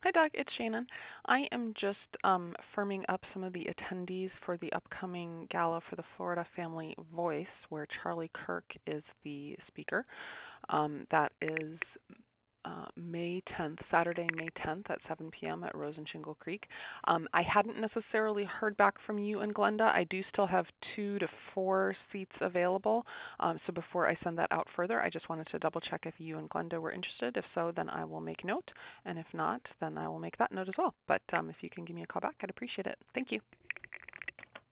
Hi, Doug. It's Shannon. I am just firming up some of the attendees for the upcoming gala for the Florida Family Voice, where Charlie Kirk is the speaker. That is May 10th, Saturday, May 10th at 7 p.m. at Rose and Shingle Creek. I hadn't necessarily heard back from you and Glenda. I do still have 2 to 4 seats available. So before I send that out further, I just wanted to double check if you and Glenda were interested. If so, then I will make note. And if not, then I will make that note as well. But if you can give me a call back, I'd appreciate it. Thank you.